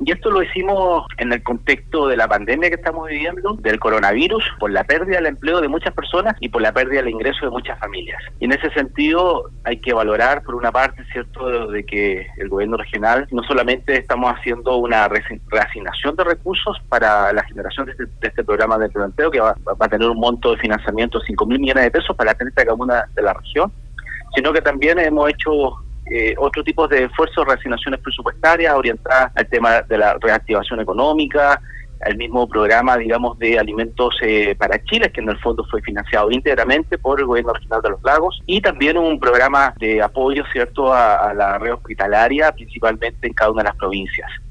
Y esto lo hicimos en el contexto de la pandemia que estamos viviendo, del coronavirus, por la pérdida del empleo de muchas personas y por la pérdida del ingreso de muchas familias. Y en ese sentido hay que valorar, por una parte, cierto, de que el gobierno regional no solamente estamos haciendo una reasignación de recursos para la generación de este programa de empleo, que va a tener un monto de financiamiento de 5.000 millones de pesos para 30 comunas de la región, sino que también hemos hecho otro tipo de esfuerzos, reasignaciones presupuestarias orientadas al tema de la reactivación económica, al mismo programa, digamos, de alimentos para Chile, que en el fondo fue financiado íntegramente por el gobierno regional de los Lagos, y también un programa de apoyo, cierto, a la red hospitalaria, principalmente en cada una de las provincias.